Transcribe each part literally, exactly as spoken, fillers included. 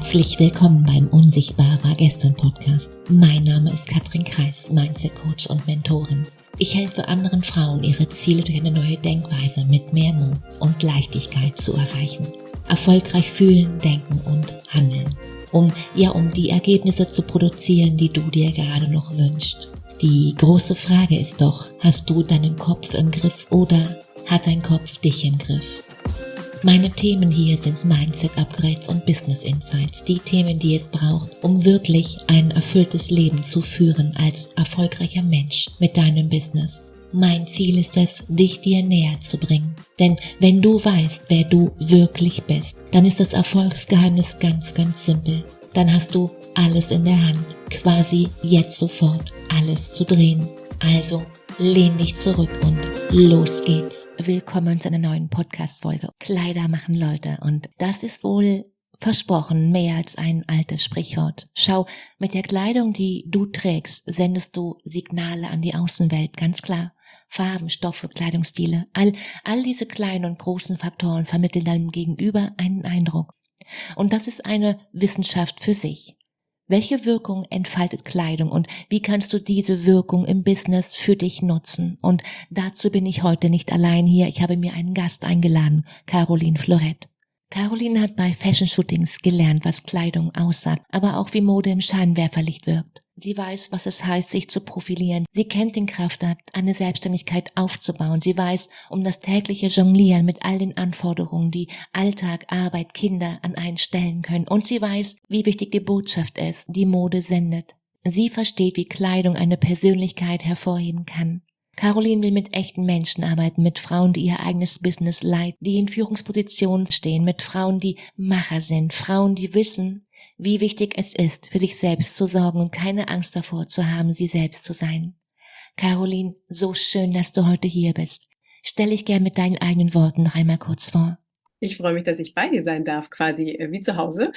Herzlich willkommen beim Unsichtbar war gestern Podcast. Mein Name ist Katrin Kreis, Mindset Coach und Mentorin. Ich helfe anderen Frauen, ihre Ziele durch eine neue Denkweise mit mehr Mut und Leichtigkeit zu erreichen. Erfolgreich fühlen, denken und handeln. Um, ja, um die Ergebnisse zu produzieren, die du dir gerade noch wünschst. Die große Frage ist doch, hast du deinen Kopf im Griff oder hat dein Kopf dich im Griff? Meine Themen hier sind Mindset-Upgrades und Business-Insights, die Themen, die es braucht, um wirklich ein erfülltes Leben zu führen als erfolgreicher Mensch mit deinem Business. Mein Ziel ist es, dich dir näher zu bringen. Denn wenn du weißt, wer du wirklich bist, dann ist das Erfolgsgeheimnis ganz, ganz simpel. Dann hast du alles in der Hand, quasi jetzt sofort alles zu drehen. Also lehn dich zurück und los geht's. Willkommen zu einer neuen Podcast-Folge. Kleider machen Leute und das ist wohl versprochen mehr als ein altes Sprichwort. Schau, mit der Kleidung, die du trägst, sendest du Signale an die Außenwelt, ganz klar. Farben, Stoffe, Kleidungsstile, all, all diese kleinen und großen Faktoren vermitteln deinem Gegenüber einen Eindruck. Und das ist eine Wissenschaft für sich. Welche Wirkung entfaltet Kleidung und wie kannst du diese Wirkung im Business für dich nutzen? Und dazu bin ich heute nicht allein hier. Ich habe mir einen Gast eingeladen, Caroline Florett. Caroline hat bei Fashion Shootings gelernt, was Kleidung aussagt, aber auch wie Mode im Scheinwerferlicht wirkt. Sie weiß, was es heißt, sich zu profilieren. Sie kennt den Kraftakt, eine Selbstständigkeit aufzubauen. Sie weiß um das tägliche Jonglieren mit all den Anforderungen, die Alltag, Arbeit, Kinder an einen stellen können. Und sie weiß, wie wichtig die Botschaft ist, die Mode sendet. Sie versteht, wie Kleidung eine Persönlichkeit hervorheben kann. Caroline will mit echten Menschen arbeiten, mit Frauen, die ihr eigenes Business leiten, die in Führungspositionen stehen, mit Frauen, die Macher sind, Frauen, die wissen, wie wichtig es ist, für sich selbst zu sorgen und keine Angst davor zu haben, sie selbst zu sein. Caroline, so schön, dass du heute hier bist. Stell dich gern mit deinen eigenen Worten noch einmal kurz vor. Ich freue mich, dass ich bei dir sein darf, quasi äh, wie zu Hause.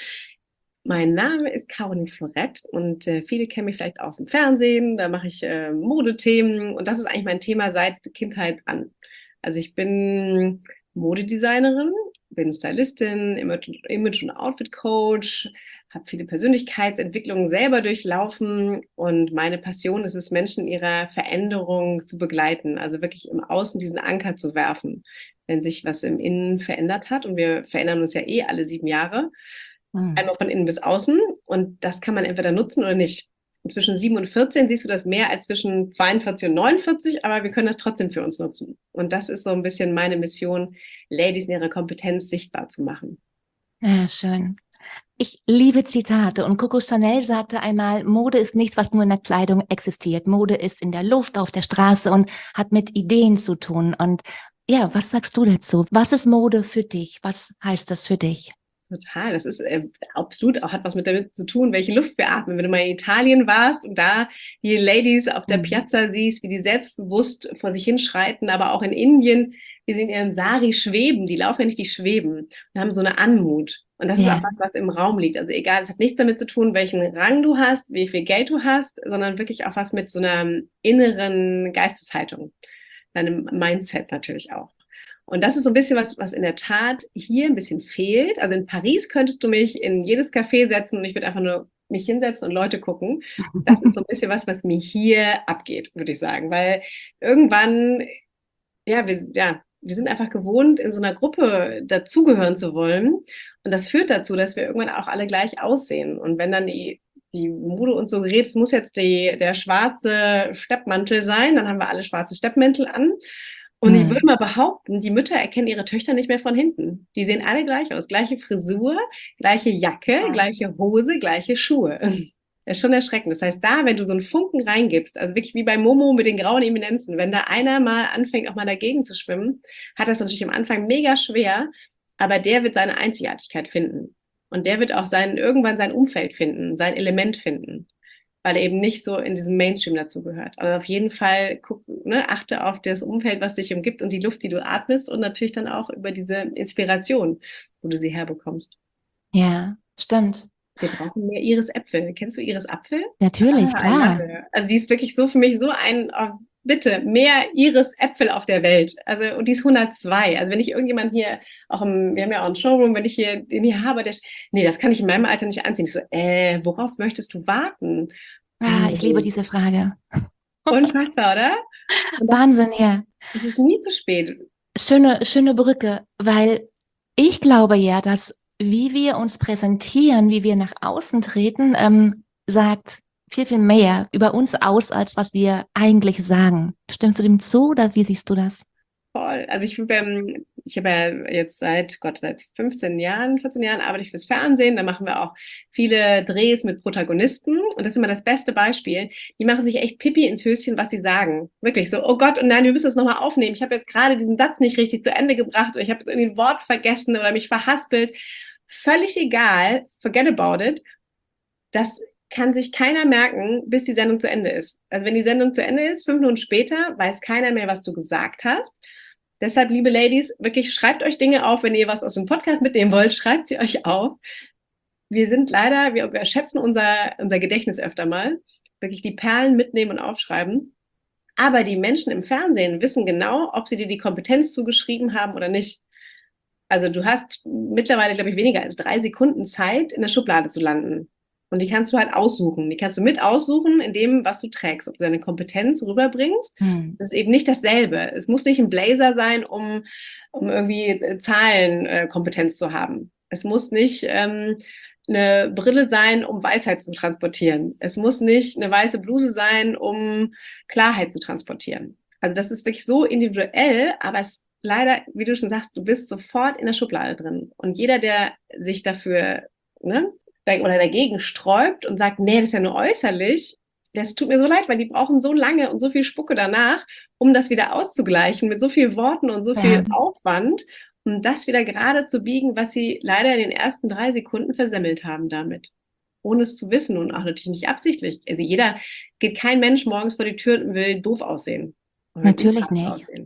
Mein Name ist Caroline Florett und äh, viele kennen mich vielleicht auch aus dem Fernsehen. Da mache ich äh, Modethemen und das ist eigentlich mein Thema seit Kindheit an. Also ich bin Modedesignerin, bin Stylistin, Image, Image- und Outfit-Coach, habe viele Persönlichkeitsentwicklungen selber durchlaufen und meine Passion ist es, Menschen in ihrer Veränderung zu begleiten, also wirklich im Außen diesen Anker zu werfen, wenn sich was im Innen verändert hat und wir verändern uns ja eh alle sieben Jahre, hm. einmal von innen bis außen und das kann man entweder nutzen oder nicht. Und zwischen sieben und vierzehn siehst du das mehr als zwischen zweiundvierzig und neunundvierzig, aber wir können das trotzdem für uns nutzen. Und das ist so ein bisschen meine Mission, Ladies in ihrer Kompetenz sichtbar zu machen. Ja, schön. Ich liebe Zitate und Coco Chanel sagte einmal, Mode ist nichts, was nur in der Kleidung existiert. Mode ist in der Luft, auf der Straße und hat mit Ideen zu tun. Und ja, was sagst du dazu? Was ist Mode für dich? Was heißt das für dich? Total, das ist äh, absolut auch, hat was mit damit zu tun, welche Luft wir atmen. Wenn du mal in Italien warst und da die Ladies auf der Piazza siehst, wie die selbstbewusst vor sich hinschreiten, aber auch in Indien, wie sie in ihrem Sari schweben, die laufen ja nicht, die schweben und haben so eine Anmut. Und das ja. ist auch was, was im Raum liegt. Also egal, es hat nichts damit zu tun, welchen Rang du hast, wie viel Geld du hast, sondern wirklich auch was mit so einer inneren Geisteshaltung, deinem Mindset natürlich auch. Und das ist so ein bisschen was, was in der Tat hier ein bisschen fehlt. Also in Paris könntest du mich in jedes Café setzen und ich würde einfach nur mich hinsetzen und Leute gucken. Das ist so ein bisschen was, was mir hier abgeht, würde ich sagen. Weil irgendwann, ja, wir, ja, wir sind einfach gewohnt, in so einer Gruppe dazugehören zu wollen. Und das führt dazu, dass wir irgendwann auch alle gleich aussehen. Und wenn dann die die Mode uns so gerät, es muss jetzt die, der schwarze Steppmantel sein, dann haben wir alle schwarze Steppmäntel an. Und ich würde mal behaupten, die Mütter erkennen ihre Töchter nicht mehr von hinten. Die sehen alle gleich aus. Gleiche Frisur, gleiche Jacke, ja. gleiche Hose, gleiche Schuhe. Das ist schon erschreckend. Das heißt, da, wenn du so einen Funken reingibst, also wirklich wie bei Momo mit den grauen Eminenzen, wenn da einer mal anfängt, auch mal dagegen zu schwimmen, hat das natürlich am Anfang mega schwer, aber der wird seine Einzigartigkeit finden. Und der wird auch sein, irgendwann sein Umfeld finden, sein Element finden. Weil er eben nicht so in diesem Mainstream dazugehört. Aber auf jeden Fall guck, ne, achte auf das Umfeld, was dich umgibt und die Luft, die du atmest und natürlich dann auch über diese Inspiration, wo du sie herbekommst. Ja, stimmt. Wir brauchen mehr Iris Äpfel. Kennst du Iris Apfel? Natürlich, ah, klar. Also die ist wirklich so für mich so ein, oh, bitte mehr Iris-Äpfel auf der Welt. Also, und die ist hundertzwei. Also, wenn ich irgendjemand hier, auch im, wir haben ja auch einen Showroom, wenn ich hier den hier habe, der, nee, das kann ich in meinem Alter nicht anziehen. Ich so, äh, worauf möchtest du warten? Ah, ich liebe diese Frage. Unfassbar, oder? Und das, Wahnsinn, ja. es ist nie zu spät. Schöne, schöne Brücke, weil ich glaube ja, dass wie wir uns präsentieren, wie wir nach außen treten, ähm, sagt viel, viel mehr über uns aus, als was wir eigentlich sagen. Stimmst du dem zu oder wie siehst du das? Voll. Also ich, ähm, ich habe ja jetzt seit, Gott, seit fünfzehn Jahren, vierzehn Jahren arbeite ich fürs Fernsehen. Da machen wir auch viele Drehs mit Protagonisten. Und das ist immer das beste Beispiel. Die machen sich echt Pipi ins Höschen, was sie sagen. Wirklich so, oh Gott, und nein, wir müssen das nochmal aufnehmen. Ich habe jetzt gerade diesen Satz nicht richtig zu Ende gebracht oder ich habe irgendwie ein Wort vergessen oder mich verhaspelt. Völlig egal, forget about it. Das kann sich keiner merken, bis die Sendung zu Ende ist. Also wenn die Sendung zu Ende ist, fünf Minuten später, weiß keiner mehr, was du gesagt hast. Deshalb, liebe Ladies, wirklich schreibt euch Dinge auf, wenn ihr was aus dem Podcast mitnehmen wollt, schreibt sie euch auf. Wir sind leider, wir, wir schätzen unser, unser Gedächtnis öfter mal. Wirklich die Perlen mitnehmen und aufschreiben. Aber die Menschen im Fernsehen wissen genau, ob sie dir die Kompetenz zugeschrieben haben oder nicht. Also du hast mittlerweile, glaube ich, weniger als drei Sekunden Zeit, in der Schublade zu landen. Und die kannst du halt aussuchen. Die kannst du mit aussuchen in dem, was du trägst. Ob du deine Kompetenz rüberbringst. Hm. Das ist eben nicht dasselbe. Es muss nicht ein Blazer sein, um, um irgendwie Zahlenkompetenz äh, zu haben. Es muss nicht ähm, eine Brille sein, um Weisheit zu transportieren. Es muss nicht eine weiße Bluse sein, um Klarheit zu transportieren. Also das ist wirklich so individuell, aber es leider, wie du schon sagst, du bist sofort in der Schublade drin. Und jeder, der sich dafür, ne, oder dagegen sträubt und sagt, nee, das ist ja nur äußerlich, das tut mir so leid, weil die brauchen so lange und so viel Spucke danach, um das wieder auszugleichen mit so vielen Worten und so viel ja. Aufwand, um das wieder gerade zu biegen, was sie leider in den ersten drei Sekunden versemmelt haben damit. Ohne es zu wissen und auch natürlich nicht absichtlich. Also jeder, es geht kein Mensch morgens vor die Tür und will doof aussehen. Natürlich nicht. Aussehen.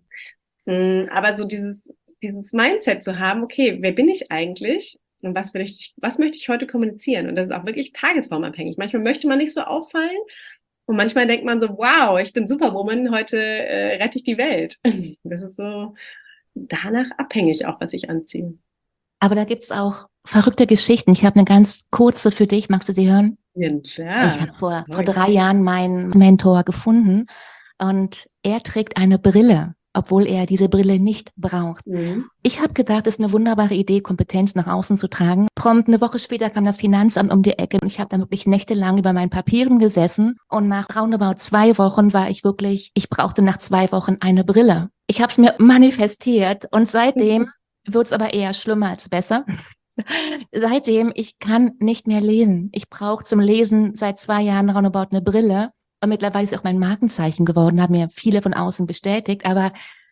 Aber so dieses, dieses Mindset zu haben, okay, wer bin ich eigentlich? Und was will ich, was möchte ich heute kommunizieren? Und das ist auch wirklich tagesformabhängig. Manchmal möchte man nicht so auffallen und manchmal denkt man so, wow, ich bin Superwoman, heute äh, rette ich die Welt. Das ist so danach abhängig auch, was ich anziehe. Aber da gibt's auch verrückte Geschichten. Ich habe eine ganz kurze für dich. Magst du sie hören? Ja, klar. Ich habe vor, vor drei Jahren meinen Mentor gefunden und er trägt eine Brille, obwohl er diese Brille nicht braucht. Mhm. Ich habe gedacht, es ist eine wunderbare Idee, Kompetenz nach außen zu tragen. Prompt eine Woche später kam das Finanzamt um die Ecke und ich habe da wirklich nächtelang über meinen Papieren gesessen und nach roundabout zwei Wochen war ich wirklich, ich brauchte nach zwei Wochen eine Brille. Ich habe es mir manifestiert und seitdem mhm. wird es aber eher schlimmer als besser. Seitdem, ich kann nicht mehr lesen. Ich brauche zum Lesen seit zwei Jahren roundabout eine Brille. Und mittlerweile ist es auch mein Markenzeichen geworden, haben mir viele von außen bestätigt. Aber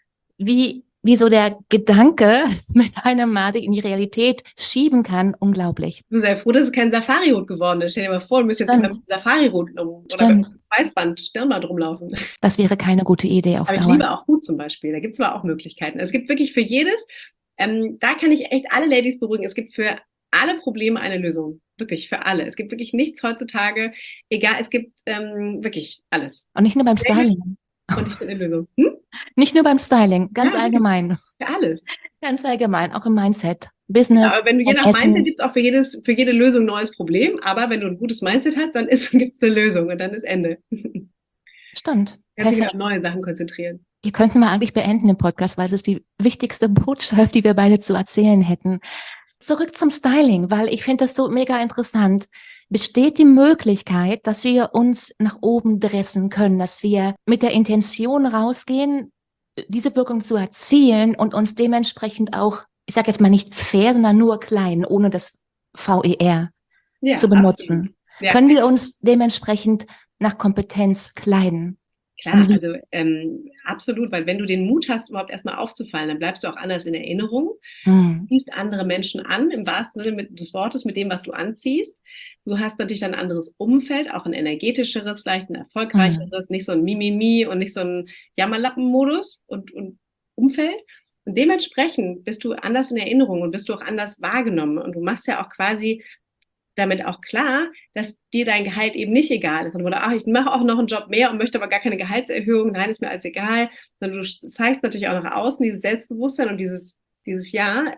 wie, wie so der Gedanke mit einem Mal in die Realität schieben kann, unglaublich. Du sei froh, dass es kein Safari-Rot geworden ist. Stell dir mal vor, du müsstest jetzt mit einem Safari-Rot um, oder mit einem Weißband Stirnband rumlaufen. Das wäre keine gute Idee auf Aber Dauer. Ich liebe auch Hut zum Beispiel. Da gibt es aber auch Möglichkeiten. Es gibt wirklich für jedes, ähm, da kann ich echt alle Ladies beruhigen. Es gibt für alle Probleme eine Lösung. Wirklich, für alle. Es gibt wirklich nichts heutzutage. Egal, es gibt ähm, wirklich alles. Und nicht nur beim Styling. Und ich bin eine Lösung. Hm? Nicht nur beim Styling, ganz ja, allgemein. Für alles. Ganz allgemein, auch im Mindset. Business. Ja, aber wenn du je nach Essen. Mindset gibt es auch für jedes, für jede Lösung ein neues Problem. Aber wenn du ein gutes Mindset hast, dann gibt es eine Lösung und dann ist Ende. Stimmt. Kannst dich auf neue Sachen konzentrieren. Wir könnten mal eigentlich beenden den Podcast, weil es ist die wichtigste Botschaft, die wir beide zu erzählen hätten. Zurück zum Styling, weil ich finde das so mega interessant. Besteht die Möglichkeit, dass wir uns nach oben dressen können, dass wir mit der Intention rausgehen, diese Wirkung zu erzielen und uns dementsprechend auch, ich sage jetzt mal nicht fair, sondern nur klein, ohne das V E R ja, zu benutzen. Ja. Können wir uns dementsprechend nach Kompetenz kleiden? Klar, also ähm, absolut, weil wenn du den Mut hast, überhaupt erstmal aufzufallen, dann bleibst du auch anders in Erinnerung. Hm. Du siehst andere Menschen an, im wahrsten Sinne des Wortes, mit dem, was du anziehst. Du hast natürlich dann ein anderes Umfeld, auch ein energetischeres, vielleicht ein erfolgreicheres, hm. nicht so ein Mimimi und nicht so ein Jammerlappen-Modus und, und Umfeld. Und dementsprechend bist du anders in Erinnerung und bist du auch anders wahrgenommen. Und du machst ja auch quasi damit auch klar, dass dir dein Gehalt eben nicht egal ist. Oder ach, ich mache auch noch einen Job mehr und möchte aber gar keine Gehaltserhöhung. Nein, ist mir alles egal. Sondern du zeigst natürlich auch nach außen dieses Selbstbewusstsein und dieses, dieses Ja,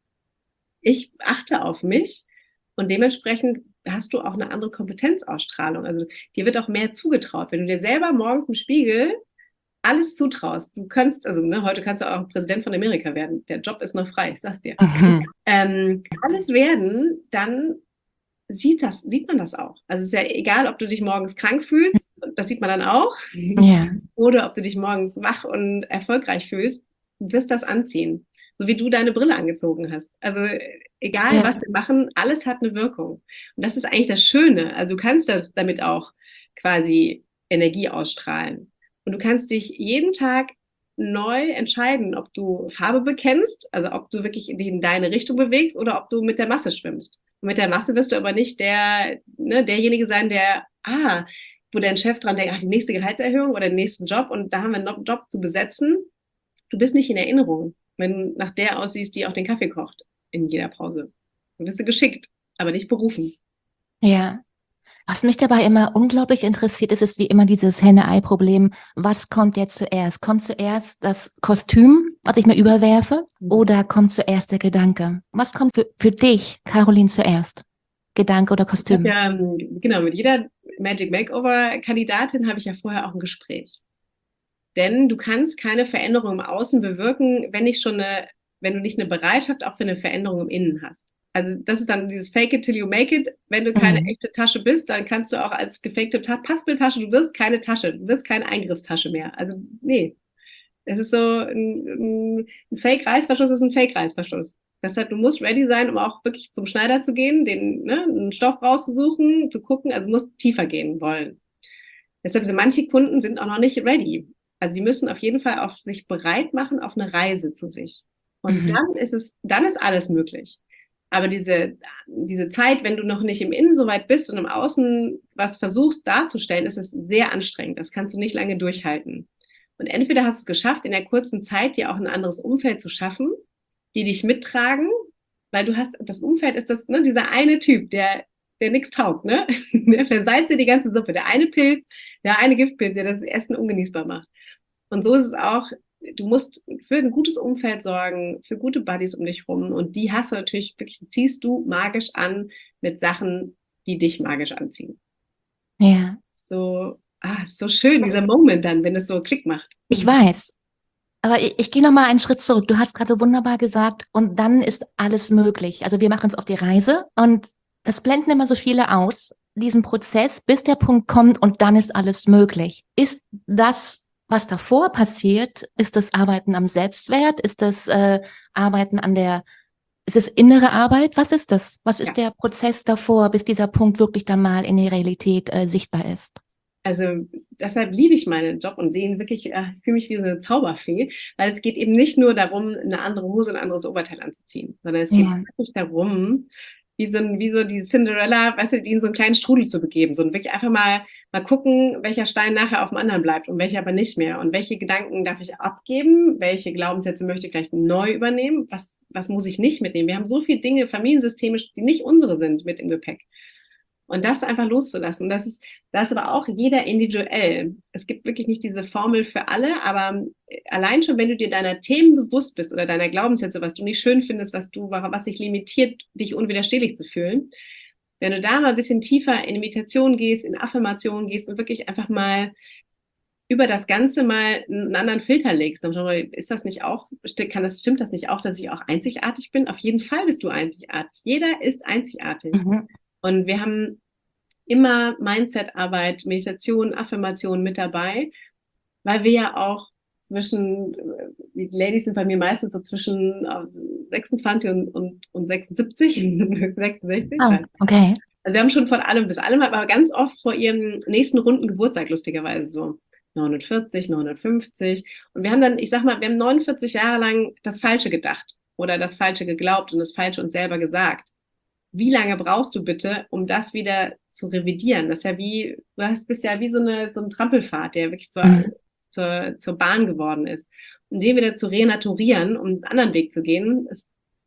ich achte auf mich und dementsprechend hast du auch eine andere Kompetenzausstrahlung. Also dir wird auch mehr zugetraut. Wenn du dir selber morgens im Spiegel alles zutraust, du kannst, also ne, heute kannst du auch Präsident von Amerika werden. Der Job ist noch frei, ich sag's dir. Mhm. Ähm, alles werden, dann sieht das, sieht man das auch. Also es ist ja egal, ob du dich morgens krank fühlst, das sieht man dann auch, ja. Oder ob du dich morgens wach und erfolgreich fühlst, du wirst das anziehen. So wie du deine Brille angezogen hast. Also egal, ja. was wir machen, alles hat eine Wirkung. Und das ist eigentlich das Schöne. Also du kannst das damit auch quasi Energie ausstrahlen. Und du kannst dich jeden Tag neu entscheiden, ob du Farbe bekennst, also ob du wirklich in deine Richtung bewegst oder ob du mit der Masse schwimmst. Und mit der Masse wirst du aber nicht der, ne, derjenige sein, der, ah, wo dein Chef dran denkt, ach, die nächste Gehaltserhöhung oder den nächsten Job und da haben wir einen Job zu besetzen. Du bist nicht in Erinnerung, wenn du nach der aussiehst, die auch den Kaffee kocht in jeder Pause. Du wirst geschickt, aber nicht berufen. Ja. Was mich dabei immer unglaublich interessiert, ist es wie immer dieses Henne-Ei-Problem. Was kommt jetzt zuerst? Kommt zuerst das Kostüm, was ich mir überwerfe, mhm. oder kommt zuerst der Gedanke? Was kommt für, für dich, Caroline, zuerst? Gedanke oder Kostüm? Ja, genau, mit jeder Magic Makeover-Kandidatin habe ich ja vorher auch ein Gespräch. Denn du kannst keine Veränderung im Außen bewirken, wenn nicht schon eine, wenn du nicht eine Bereitschaft auch für eine Veränderung im Innen hast. Also das ist dann dieses Fake it till you make it. Wenn du keine mhm. echte Tasche bist, dann kannst du auch als gefakte Ta- Paspeltasche, du wirst keine Tasche, du wirst keine Eingriffstasche mehr. Also nee, es ist so ein, ein Fake-Reißverschluss ist ein Fake-Reißverschluss. Deshalb, du musst ready sein, um auch wirklich zum Schneider zu gehen, den ne, einen Stoff rauszusuchen, zu gucken, also musst tiefer gehen wollen. Deshalb sind manche Kunden sind auch noch nicht ready. Also sie müssen auf jeden Fall auf sich bereit machen auf eine Reise zu sich. Und mhm. dann ist es, dann ist alles möglich. Aber diese, diese Zeit, wenn du noch nicht im Innen so weit bist und im Außen was versuchst darzustellen, ist es sehr anstrengend. Das kannst du nicht lange durchhalten. Und entweder hast du es geschafft, in der kurzen Zeit dir auch ein anderes Umfeld zu schaffen, die dich mittragen, weil du hast, das Umfeld ist das, ne, dieser eine Typ, der, der nichts taugt, ne? Der versalzt dir die ganze Suppe. Der eine Pilz, der eine Giftpilz, der das Essen ungenießbar macht. Und so ist es auch, du musst für ein gutes Umfeld sorgen, für gute Buddies um dich rum. Und die hast du natürlich wirklich, ziehst du magisch an mit Sachen, die dich magisch anziehen. Ja. So, ah, so schön, dieser Moment dann, wenn es so Klick macht. Ich weiß. Aber ich, ich gehe noch mal einen Schritt zurück. Du hast gerade wunderbar gesagt, und dann ist alles möglich. Also wir machen uns auf die Reise und das blenden immer so viele aus, diesen Prozess, bis der Punkt kommt und dann ist alles möglich. Ist das, was davor passiert, ist das Arbeiten am Selbstwert? Ist das äh, Arbeiten an der, ist es innere Arbeit? Was ist das? Was ist ja. der Prozess davor, bis dieser Punkt wirklich dann mal in der Realität äh, sichtbar ist? Also deshalb liebe ich meinen Job und sehe ihn wirklich, äh, fühle mich wie so eine Zauberfee, weil es geht eben nicht nur darum, eine andere Hose und ein anderes Oberteil anzuziehen, sondern es geht ja. wirklich darum, wie so, ein, wie so die Cinderella, weißt du, die in so einen kleinen Strudel zu begeben. So und wirklich einfach mal, mal gucken, welcher Stein nachher auf dem anderen bleibt und welcher aber nicht mehr. Und welche Gedanken darf ich abgeben? Welche Glaubenssätze möchte ich gleich neu übernehmen? Was, was muss ich nicht mitnehmen? Wir haben so viele Dinge, familiensystemisch, die nicht unsere sind, mit im Gepäck. Und das einfach loszulassen. Das ist, das ist aber auch jeder individuell. Es gibt wirklich nicht diese Formel für alle, aber allein schon, wenn du dir deiner Themen bewusst bist oder deiner Glaubenssätze, was du nicht schön findest, was du, was dich limitiert, dich unwiderstehlich zu fühlen, wenn du da mal ein bisschen tiefer in Meditation gehst, in Affirmation gehst und wirklich einfach mal über das Ganze mal einen anderen Filter legst, dann ist das nicht auch, kann das, stimmt das nicht auch, dass ich auch einzigartig bin? Auf jeden Fall bist du einzigartig. Jeder ist einzigartig. Mhm. Und wir haben immer Mindset-Arbeit, Meditation, Affirmation mit dabei, weil wir ja auch zwischen, die Ladies sind bei mir meistens so zwischen sechsundzwanzig und, und, und sechsundsiebzig, sechsundsechzig. Oh, okay. Also wir haben schon von allem bis allem, aber ganz oft vor ihrem nächsten runden Geburtstag lustigerweise so neunundvierzig, neunundfünfzig. Und wir haben dann, ich sag mal, wir haben neunundvierzig Jahre lang das Falsche gedacht oder das Falsche geglaubt und das Falsche uns selber gesagt. Wie lange brauchst du bitte, um das wieder zu revidieren? Das ist ja wie, du hast, bist ja wie so eine, so ein Trampelpfad, der wirklich zur, mhm. zur, zur Bahn geworden ist. Und den wieder zu renaturieren, um einen anderen Weg zu gehen, ist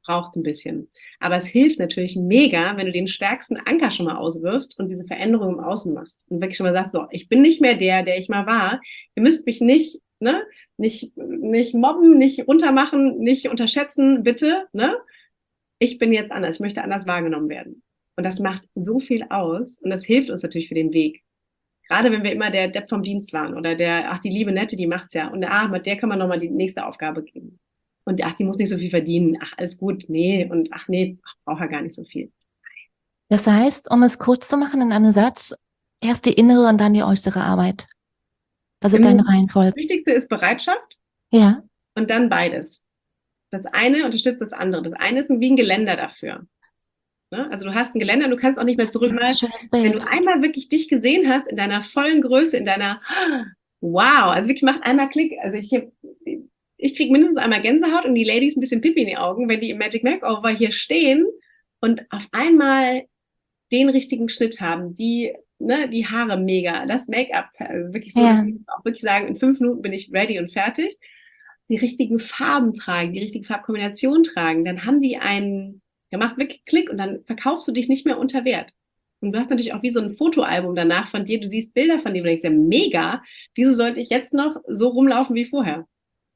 braucht ein bisschen. Aber es hilft natürlich mega, wenn du den stärksten Anker schon mal auswirfst und diese Veränderung im Außen machst. Und wirklich schon mal sagst, so, ich bin nicht mehr der, der ich mal war. Ihr müsst mich nicht, ne, nicht, nicht mobben, nicht runtermachen, nicht unterschätzen, bitte, ne? Ich bin jetzt anders, ich möchte anders wahrgenommen werden. Und das macht so viel aus und das hilft uns natürlich für den Weg. Gerade wenn wir immer der Depp vom Dienst waren oder der, ach, die liebe Nette, die macht's ja. Und ah, mit der kann man nochmal die nächste Aufgabe geben. Und ach, die muss nicht so viel verdienen. Ach, alles gut, nee. Und ach, nee, ach, braucht er gar nicht so viel. Das heißt, um es kurz zu machen in einem Satz, erst die innere und dann die äußere Arbeit. Das ist deine Reihenfolge. Das Wichtigste ist Bereitschaft. Ja. Und dann beides. Das eine unterstützt das andere. Das eine ist wie ein Geländer dafür. Also du hast ein Geländer und du kannst auch nicht mehr zurück. Wenn du einmal wirklich dich gesehen hast, in deiner vollen Größe, in deiner, wow, also wirklich macht einmal Klick. Also ich, ich kriege mindestens einmal Gänsehaut und die Ladies ein bisschen Pipi in die Augen, wenn die im Magic Makeover hier stehen und auf einmal den richtigen Schnitt haben, die, ne, die Haare mega, das Make-up, also wirklich so, ja. Dass sie auch wirklich sagen, in fünf Minuten bin ich ready und fertig, die richtigen Farben tragen, die richtige Farbkombination tragen, dann haben die einen, der macht wirklich Klick und dann verkaufst du dich nicht mehr unter Wert. Und du hast natürlich auch wie so ein Fotoalbum danach von dir, du siehst Bilder von dir und denkst, ja mega, wieso sollte ich jetzt noch so rumlaufen wie vorher?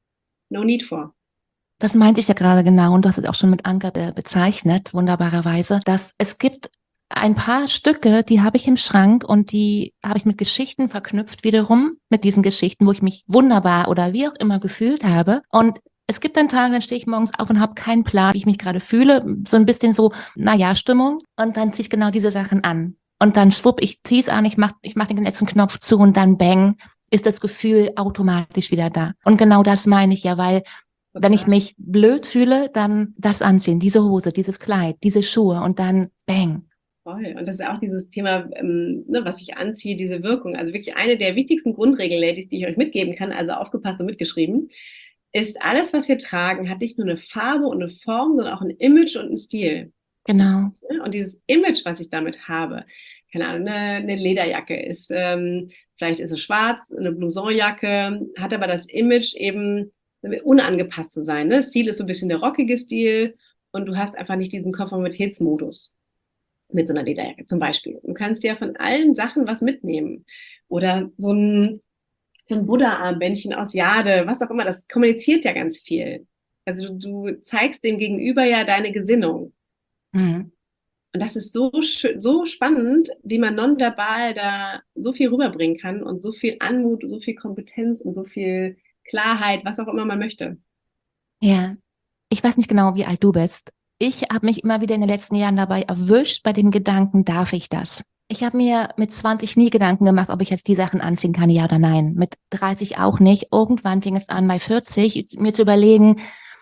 No need for. Das meinte ich ja gerade genau und du hast es auch schon mit Anker bezeichnet, wunderbarerweise, dass es gibt ein paar Stücke, die habe ich im Schrank und die habe ich mit Geschichten verknüpft wiederum, mit diesen Geschichten, wo ich mich wunderbar oder wie auch immer gefühlt habe. Und es gibt dann Tage, dann stehe ich morgens auf und habe keinen Plan, wie ich mich gerade fühle. So ein bisschen so, naja, Stimmung. Und dann ziehe ich genau diese Sachen an. Und dann schwupp, ich ziehe es an, ich mache ich mach den letzten Knopf zu und dann bang, ist das Gefühl automatisch wieder da. Und genau das meine ich ja, weil okay. Wenn ich mich blöd fühle, dann das anziehen, diese Hose, dieses Kleid, diese Schuhe und dann bang. Voll. Und das ist auch dieses Thema, ähm, ne, was ich anziehe, diese Wirkung. Also wirklich eine der wichtigsten Grundregeln, Ladies, die ich euch mitgeben kann, also aufgepasst und mitgeschrieben, ist, alles, was wir tragen, hat nicht nur eine Farbe und eine Form, sondern auch ein Image und einen Stil. Genau. Und dieses Image, was ich damit habe, keine Ahnung, eine, eine Lederjacke ist, ähm, vielleicht ist es schwarz, eine Blousonjacke, hat aber das Image eben unangepasst zu sein. Ne? Stil ist so ein bisschen der rockige Stil und du hast einfach nicht diesen Konformitätsmodus mit so einer Lederjacke zum Beispiel. Du kannst dir von allen Sachen was mitnehmen. Oder so ein, so ein Buddha-Armbändchen aus Jade, was auch immer, das kommuniziert ja ganz viel. Also du, du zeigst dem Gegenüber ja deine Gesinnung. Mhm. Und das ist so schön, so spannend, wie man nonverbal da so viel rüberbringen kann und so viel Anmut, so viel Kompetenz und so viel Klarheit, was auch immer man möchte. Ja, ich weiß nicht genau, wie alt du bist. Ich habe mich immer wieder in den letzten Jahren dabei erwischt, bei dem Gedanken, darf ich das? Ich habe mir mit zwanzig nie Gedanken gemacht, ob ich jetzt die Sachen anziehen kann, ja oder nein. Mit dreißig auch nicht. Irgendwann fing es an, bei vierzig, mir zu überlegen,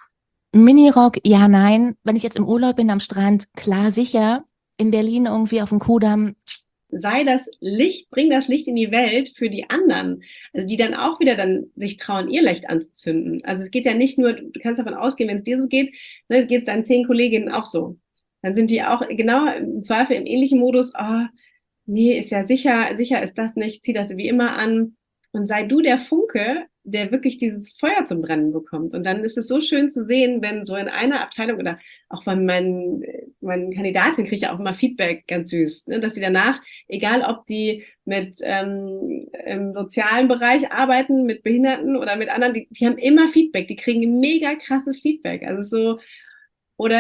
Minirock, ja, nein. Wenn ich jetzt im Urlaub bin am Strand, klar, sicher. In Berlin irgendwie auf dem Kudamm. Sei das Licht, bring das Licht in die Welt für die anderen, also die dann auch wieder dann sich trauen, ihr Licht anzuzünden. Also es geht ja nicht nur, du kannst davon ausgehen, wenn es dir so geht, ne, geht es deinen zehn Kolleginnen auch so. Dann sind die auch genau im Zweifel im ähnlichen Modus, oh, nee, ist ja sicher, sicher ist das nicht, zieh das wie immer an und sei du der Funke, der wirklich dieses Feuer zum Brennen bekommt. Und dann ist es so schön zu sehen, wenn so in einer Abteilung oder auch bei meinen, meinen Kandidaten kriege ich ja auch immer Feedback, ganz süß, ne, dass sie danach, egal ob die mit ähm, im sozialen Bereich arbeiten, mit Behinderten oder mit anderen, die, die haben immer Feedback, die kriegen mega krasses Feedback. Also so, oder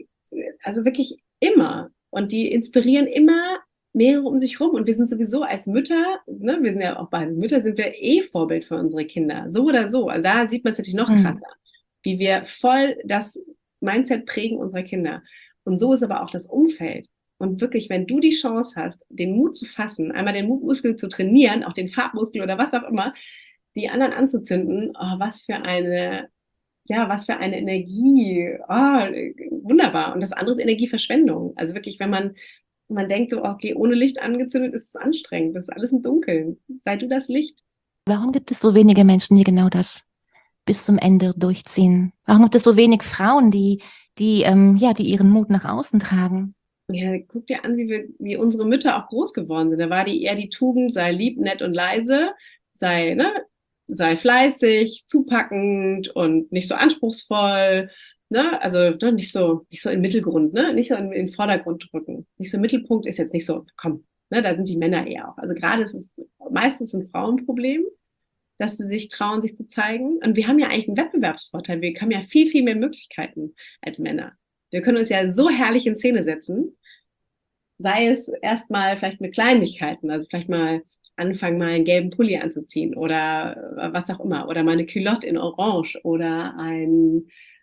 also wirklich immer. Und die inspirieren immer mehrere um sich rum und wir sind sowieso als Mütter, ne, wir sind ja auch beide Mütter, sind wir eh Vorbild für unsere Kinder, so oder so. Also da sieht man es natürlich noch krasser, mhm. wie wir voll das Mindset prägen unserer Kinder. Und so ist aber auch das Umfeld. Und wirklich, wenn du die Chance hast, den Mut zu fassen, einmal den Mutmuskel zu trainieren, auch den Farbmuskel oder was auch immer, die anderen anzuzünden, oh, was für eine, ja, was für eine Energie, oh, wunderbar. Und das andere ist Energieverschwendung. Also wirklich, wenn man man denkt so, okay, ohne Licht angezündet ist es anstrengend. Das ist alles im Dunkeln. Sei du das Licht. Warum gibt es so wenige Menschen, die genau das bis zum Ende durchziehen? Warum gibt es so wenig Frauen, die, die, ähm, ja, die ihren Mut nach außen tragen? Ja, guck dir an, wie wir, wie unsere Mütter auch groß geworden sind. Da war die eher die Tugend, sei lieb, nett und leise, sei, ne, sei fleißig, zupackend und nicht so anspruchsvoll. Ne? Also ne, nicht so, nicht so im Mittelgrund, ne? Nicht so in, in den Vordergrund drücken. Nicht so im Mittelpunkt ist jetzt nicht so, komm, ne? Da sind die Männer eher auch. Also gerade ist es meistens ein Frauenproblem, dass sie sich trauen, sich zu zeigen. Und wir haben ja eigentlich einen Wettbewerbsvorteil. Wir haben ja viel, viel mehr Möglichkeiten als Männer. Wir können uns ja so herrlich in Szene setzen, sei es erstmal vielleicht mit Kleinigkeiten, also vielleicht mal anfangen, mal einen gelben Pulli anzuziehen oder was auch immer, oder mal eine Culotte in Orange oder ein,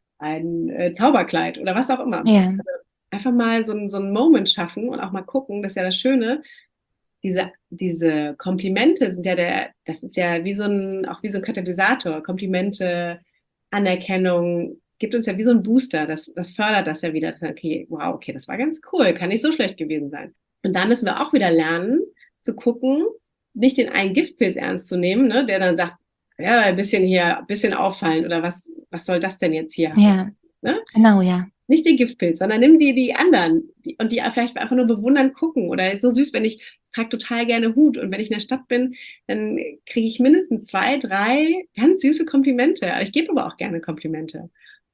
ein äh, Zauberkleid oder was auch immer. Ja. Also einfach mal so, ein, so einen Moment schaffen und auch mal gucken, das ist ja das Schöne, diese, diese Komplimente sind ja der, das ist ja wie so ein, auch wie so ein Katalysator, Komplimente, Anerkennung, gibt uns ja wie so ein Booster, das, das fördert das ja wieder. Okay, wow, okay, das war ganz cool, kann nicht so schlecht gewesen sein. Und da müssen wir auch wieder lernen, zu gucken, nicht den einen Giftpilz ernst zu nehmen, ne, der dann sagt, ja, ein bisschen hier, ein bisschen auffallen oder was, was soll das denn jetzt hier? Ja, ne? Genau, ja. Nicht den Giftpilz, sondern nimm die, die anderen die, und die vielleicht einfach nur bewundern gucken. Oder ist so süß, wenn ich trage total gerne Hut und wenn ich in der Stadt bin, dann kriege ich mindestens zwei, drei ganz süße Komplimente. Ich gebe aber auch gerne Komplimente.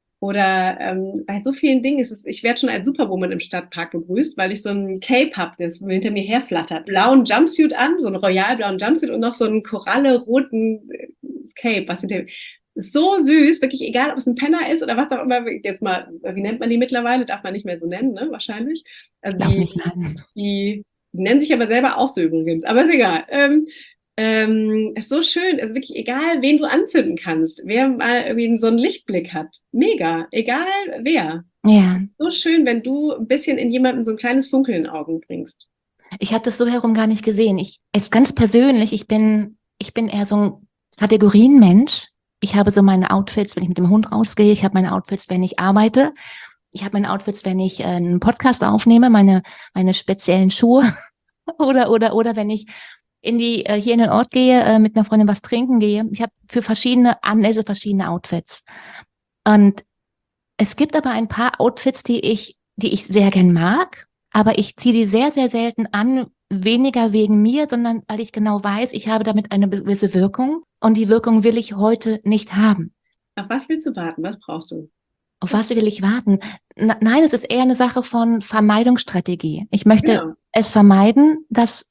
Oder ähm, bei so vielen Dingen ist es, ich werde schon als Superwoman im Stadtpark begrüßt, weil ich so ein Cape habe, das hinter mir herflattert. Blauen Jumpsuit an, so einen royal blauen Jumpsuit und noch so einen koralle-roten Cape, was hinter mir. So süß, wirklich egal, ob es ein Penner ist oder was auch immer, jetzt mal, wie nennt man die mittlerweile? Darf man nicht mehr so nennen, ne? Wahrscheinlich. Also Darf die, nicht nein. die, die nennen sich aber selber auch so übrigens, aber ist egal. Ähm, ähm, ist so schön, also wirklich egal, wen du anzünden kannst, wer mal irgendwie so einen Lichtblick hat. Mega, egal wer. Ja. So schön, wenn du ein bisschen in jemandem so ein kleines Funkeln in den Augen bringst. Ich habe das so herum gar nicht gesehen. Ich, jetzt ganz persönlich, ich bin, ich bin eher so ein Kategorienmensch. Ich habe so meine Outfits, wenn ich mit dem Hund rausgehe. Ich habe meine Outfits, wenn ich arbeite. Ich habe meine Outfits, wenn ich äh, einen Podcast aufnehme, meine, meine speziellen Schuhe. oder, oder, oder wenn ich in die, äh, hier in den Ort gehe, äh, mit einer Freundin was trinken gehe. Ich habe für verschiedene Anlässe verschiedene Outfits. Und es gibt aber ein paar Outfits, die ich, die ich sehr gern mag, aber ich ziehe die sehr, sehr selten an, weniger wegen mir, sondern weil ich genau weiß, ich habe damit eine gewisse Wirkung und die Wirkung will ich heute nicht haben. Auf was willst du warten? Was brauchst du? Auf was will ich warten? N- Nein, es ist eher eine Sache von Vermeidungsstrategie. Ich möchte Genau. es vermeiden, dass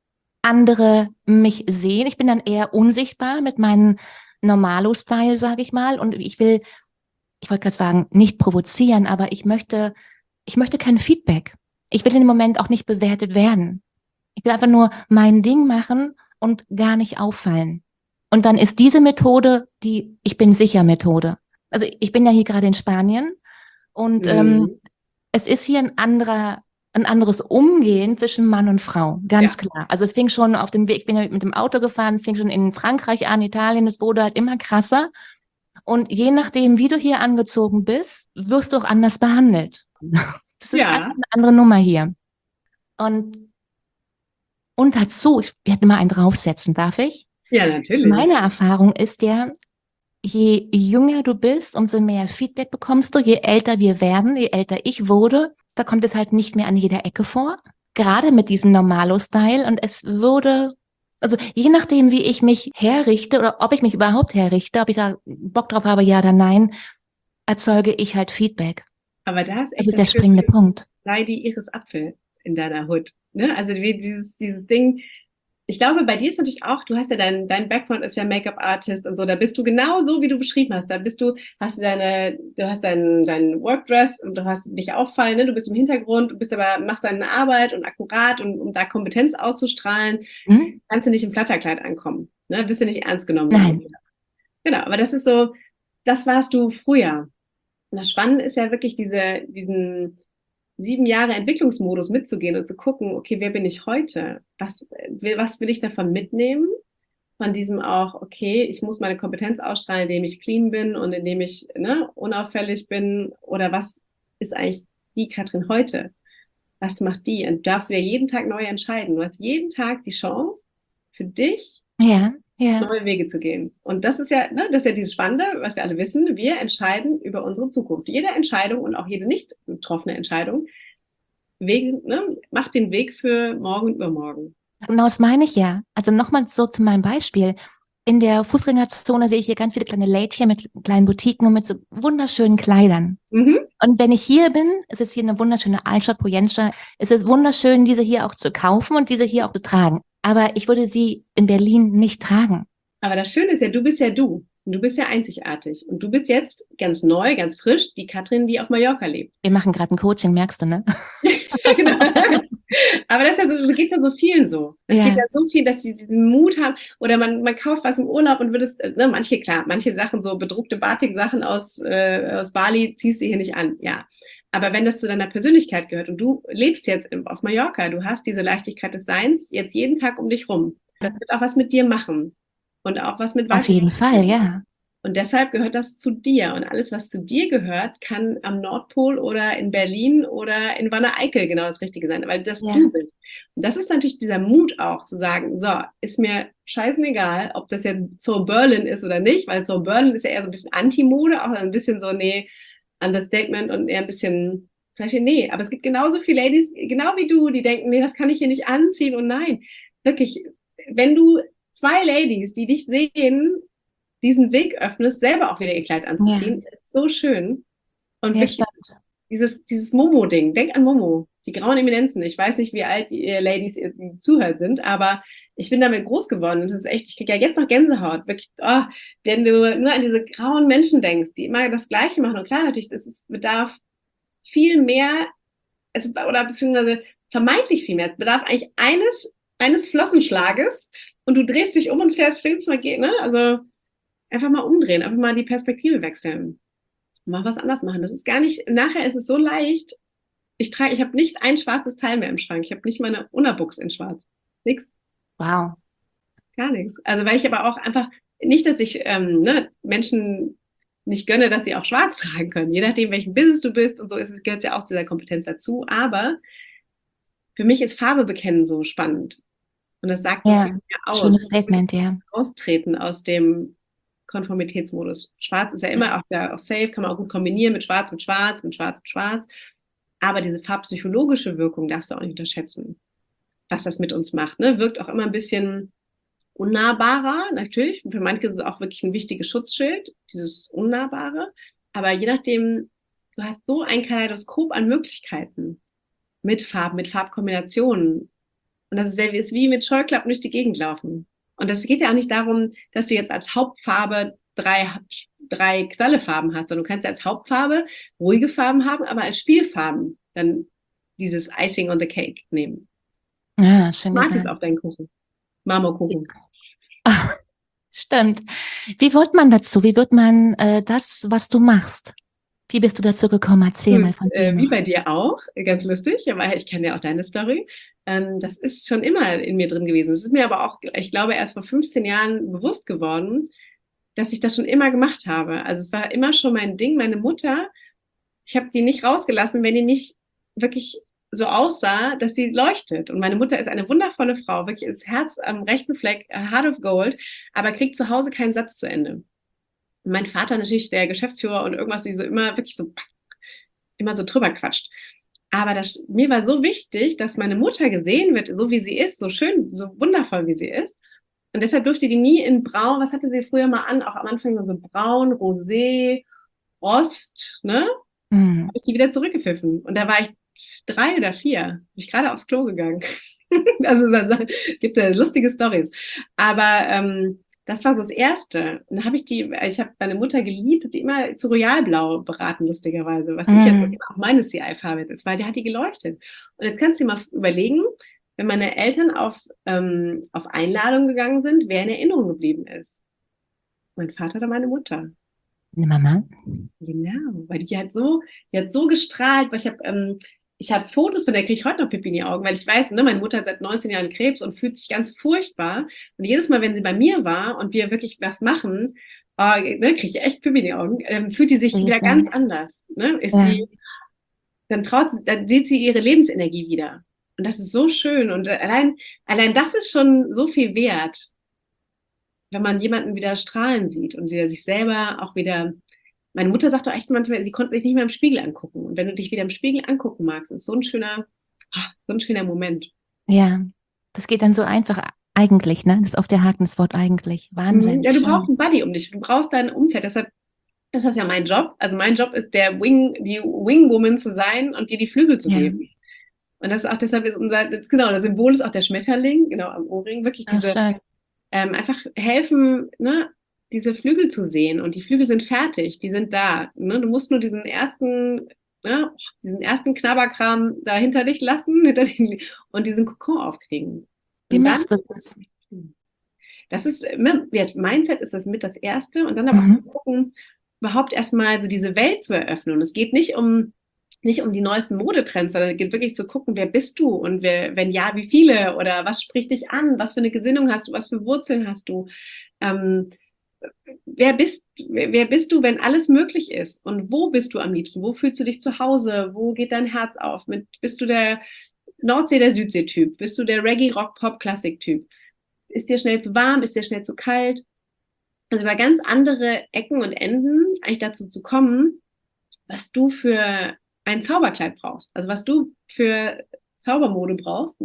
andere mich sehen. Ich bin dann eher unsichtbar mit meinem Normalo-Style, sage ich mal, und ich will, ich wollte gerade sagen, nicht provozieren, aber ich möchte, ich möchte kein Feedback. Ich will in dem Moment auch nicht bewertet werden. Ich will einfach nur mein Ding machen und gar nicht auffallen. Und dann ist diese Methode die Ich bin sicher Methode. Also ich bin ja hier gerade in Spanien und Mhm. ähm, es ist hier ein anderer, ein anderes Umgehen zwischen Mann und Frau, ganz Ja. klar. Also es fing schon auf dem Weg, ich bin ja mit dem Auto gefahren, fing schon in Frankreich an, Italien, es wurde halt immer krasser. Und je nachdem, wie du hier angezogen bist, wirst du auch anders behandelt. Das ist Ja. einfach eine andere Nummer hier. Und, und dazu, ich werde mal einen draufsetzen, darf ich? Ja, natürlich. Meine Erfahrung ist ja, je jünger du bist, umso mehr Feedback bekommst du. Je älter wir werden, je älter ich wurde, da kommt es halt nicht mehr an jeder Ecke vor. Gerade mit diesem Normalo-Style. Und es würde, also je nachdem, wie ich mich herrichte oder ob ich mich überhaupt herrichte, ob ich da Bock drauf habe, ja oder nein, erzeuge ich halt Feedback. Aber da ist echt Das ist der das springende Schönste, Punkt. sei die Iris Apfel in deiner Hut. Ne? Also wie dieses, dieses Ding. Ich glaube, bei dir ist natürlich auch, du hast ja dein, dein Background ist ja Make-up-Artist und so, da bist du genau so, wie du beschrieben hast. Da bist du, hast du deine, du hast dein, dein Workdress und du hast dich auffallen, ne? Du bist im Hintergrund, du bist aber, machst deine Arbeit und akkurat und um da Kompetenz auszustrahlen, Hm? kannst du nicht im Flatterkleid ankommen. Ne? Bist du nicht ernst genommen. Nein. Genau, aber das ist so, das warst du früher. Und das Spannende ist ja wirklich diese, diesen sieben Jahre Entwicklungsmodus mitzugehen und zu gucken, okay, wer bin ich heute? Was, was will ich davon mitnehmen? Von diesem auch, okay, ich muss meine Kompetenz ausstrahlen, indem ich clean bin und indem ich ne, unauffällig bin. Oder was ist eigentlich die Katrin heute? Was macht die? Und du darfst ja jeden Tag neu entscheiden. Du hast jeden Tag die Chance, für dich Ja, ja. neue Wege zu gehen. Und das ist ja, ne, das ist ja dieses Spannende, was wir alle wissen. Wir entscheiden über unsere Zukunft. Jede Entscheidung und auch jede nicht getroffene Entscheidung Wege, ne, macht den Weg für morgen und übermorgen. Genau das meine ich ja. Also nochmal so zu meinem Beispiel. In der Fußgängerzone sehe ich hier ganz viele kleine Lädchen mit kleinen Boutiquen und mit so wunderschönen Kleidern. Mhm. Und wenn ich hier bin, es ist hier eine wunderschöne Altstadt, Poyensta, es ist wunderschön, diese hier auch zu kaufen und diese hier auch zu tragen. Aber ich würde sie in Berlin nicht tragen. Aber das Schöne ist ja, du bist ja du. Und du bist ja einzigartig. Und du bist jetzt ganz neu, ganz frisch, die Katrin, die auf Mallorca lebt. Wir machen gerade ein Coaching, merkst du, ne? Genau. Aber das, ist ja so, das geht ja so vielen so. Es Ja. geht ja so viel, dass sie diesen Mut haben. Oder man, man kauft was im Urlaub und würdest, ne, manche, klar, manche Sachen, so bedruckte Batik-Sachen aus, äh, aus Bali, ziehst du hier nicht an. Ja. Aber wenn das zu deiner Persönlichkeit gehört und du lebst jetzt auf Mallorca, du hast diese Leichtigkeit des Seins jetzt jeden Tag um dich rum. Das wird auch was mit dir machen. Und auch was mit Auf jeden Fall, ja. Und deshalb gehört das zu dir. Und alles, was zu dir gehört, kann am Nordpol oder in Berlin oder in Wanne-Eickel genau das Richtige sein, weil das Ja. du bist. Und das ist natürlich dieser Mut auch, zu sagen, so, ist mir scheißegal, ob das jetzt so Berlin ist oder nicht, weil so Berlin ist ja eher so ein bisschen Anti-Mode, auch ein bisschen so, nee, Understatement und eher ein bisschen, vielleicht, nee, aber es gibt genauso viele Ladies, genau wie du, die denken, nee, das kann ich hier nicht anziehen und nein, wirklich, wenn du zwei Ladies, die dich sehen, diesen Weg öffnest, selber auch wieder ihr Kleid anzuziehen, Ja. ist so schön. Und Ja, wirklich stimmt. dieses, dieses Momo-Ding, denk an Momo, die grauen Eminenzen. Ich weiß nicht, wie alt die ihr Ladies, die zuhört sind, aber ich bin damit groß geworden und das ist echt, ich kriege ja jetzt noch Gänsehaut. Wirklich, oh, wenn du nur an diese grauen Menschen denkst, die immer das Gleiche machen. Und klar, natürlich, das ist, bedarf viel mehr, es, oder beziehungsweise vermeintlich viel mehr. Es bedarf eigentlich eines, eines Flossenschlages und du drehst dich um und fährst, fliegst mal gehen, ne? Also einfach mal umdrehen, einfach mal die Perspektive wechseln. Mal was anders machen. Das ist gar nicht, nachher ist es so leicht. Ich trage, ich habe nicht ein schwarzes Teil mehr im Schrank. Ich habe nicht meine Unterbuchs in schwarz. Nix. Wow. Gar nichts. Also weil ich aber auch einfach, nicht, dass ich ähm, ne, Menschen nicht gönne, dass sie auch schwarz tragen können. Je nachdem, welchen Business du bist und so ist es, gehört es ja auch zu dieser Kompetenz dazu. Aber für mich ist Farbe bekennen so spannend. Und das sagt so Ja, viel mehr aus. schönes Statement, ja. Austreten aus dem Konformitätsmodus. Schwarz ist ja immer auch, ja, auch safe, kann man auch gut kombinieren mit Schwarz, mit Schwarz, mit Schwarz, mit Schwarz. Aber diese farbpsychologische Wirkung darfst du auch nicht unterschätzen, was das mit uns macht. Ne? Wirkt auch immer ein bisschen unnahbarer, natürlich. Für manche ist es auch wirklich ein wichtiges Schutzschild, dieses Unnahbare. Aber je nachdem, du hast so ein Kaleidoskop an Möglichkeiten mit Farben, mit Farbkombinationen. Und das ist, ist wie mit Scheuklappen durch die Gegend laufen. Und das geht ja auch nicht darum, dass du jetzt als Hauptfarbe drei, drei Knallefarben hast, sondern du kannst ja als Hauptfarbe ruhige Farben haben, aber als Spielfarben dann dieses Icing on the Cake nehmen. Ja, schön Mag gesagt. es auf deinen Kuchen. Marmorkuchen. Ach, stimmt. Wie wird man dazu? Wie wird man äh, das, was du machst? Wie bist du dazu gekommen? Erzähl mal von dir. Äh, wie noch. bei dir auch, ganz lustig, aber ich kenne ja auch deine Story. Ähm, das ist schon immer in mir drin gewesen. Es ist mir aber auch, ich glaube, erst vor fünfzehn Jahren bewusst geworden, dass ich das schon immer gemacht habe. Also es war immer schon mein Ding. Meine Mutter, ich habe die nicht rausgelassen, wenn die nicht wirklich so aussah, dass sie leuchtet. Und meine Mutter ist eine wundervolle Frau, wirklich das Herz am rechten Fleck, Heart of Gold, aber kriegt zu Hause keinen Satz zu Ende. Und mein Vater natürlich der Geschäftsführer und irgendwas, die so immer wirklich so immer so drüber quatscht. Aber das, mir war so wichtig, dass meine Mutter gesehen wird, so wie sie ist, so schön, so wundervoll wie sie ist. Und deshalb durfte die nie in braun, was hatte sie früher mal an, auch am Anfang so braun, rosé, Rost, ne? Mhm. Habe ich die wieder zurückgepfiffen. Und da war ich drei oder vier, bin ich gerade aufs Klo gegangen. Also da gibt es lustige Storys. Aber ähm, das war so das Erste. Und dann habe ich die, ich habe meine Mutter geliebt, die immer zu Royalblau beraten, lustigerweise, was ich Mhm. jetzt, was auch meine C I-Farbe jetzt ist, weil die hat die geleuchtet. Und jetzt kannst du dir mal überlegen, wenn meine Eltern auf, ähm, auf Einladung gegangen sind, wer in Erinnerung geblieben ist. Mein Vater oder meine Mutter. Eine Mama? Genau, weil die hat so, die hat so gestrahlt, weil ich habe ähm, ich habe Fotos von der, kriege ich heute noch Pipi in die Augen, weil ich weiß, ne, meine Mutter hat seit neunzehn Jahren Krebs und fühlt sich ganz furchtbar. Und jedes Mal, wenn sie bei mir war und wir wirklich was machen, äh, ne, kriege ich echt Pipi in die Augen, ähm, fühlt die sich Riesen. wieder ganz anders. Ne? Ist Ja. sie, dann traut sie, dann sieht sie ihre Lebensenergie wieder. Und das ist so schön. Und allein, allein das ist schon so viel wert, wenn man jemanden wieder strahlen sieht und der sich selber auch wieder. Meine Mutter sagt doch echt manchmal, sie konnte sich nicht mehr im Spiegel angucken. Und wenn du dich wieder im Spiegel angucken magst, ist so ein schöner, ah, so ein schöner Moment. Ja, das geht dann so einfach. Eigentlich, ne? Das ist auf der Haken, das Wort eigentlich. Wahnsinn. Ja, du Schön. brauchst einen Buddy um dich. Du brauchst dein Umfeld. Deshalb ist das ja mein Job. Also mein Job ist der Wing, die Wingwoman zu sein und dir die Flügel zu Ja. geben. Und das ist auch, deshalb ist unser, das, genau, das Symbol ist auch der Schmetterling, genau, am Ohrring. Wirklich Ach, diese, schön. ähm, einfach helfen, ne, diese Flügel zu sehen. Und die Flügel sind fertig, die sind da. Ne? Du musst nur diesen ersten, ne, diesen ersten Knabberkram da hinter dich lassen hinter den, und diesen Kokon aufkriegen. Wie Und machst dann, du das? das ist, ne, Mindset ist das mit das Erste. Und dann aber Mhm. auch zu gucken, überhaupt erstmal so diese Welt zu eröffnen. Und es geht nicht um nicht um die neuesten Modetrends, sondern es geht wirklich zu gucken, wer bist du und wer, wenn ja, wie viele oder was spricht dich an, was für eine Gesinnung hast du, was für Wurzeln hast du, ähm, wer bist, wer, wer bist du, wenn alles möglich ist und wo bist du am liebsten, wo fühlst du dich zu Hause, wo geht dein Herz auf, mit, bist du der Nordsee-, der Südsee-Typ, bist du der Reggae-Rock-Pop-Klassik-Typ, ist dir schnell zu warm, ist dir schnell zu kalt, also über ganz andere Ecken und Enden eigentlich dazu zu kommen, was du für ein Zauberkleid brauchst, also was du für Zaubermode brauchst,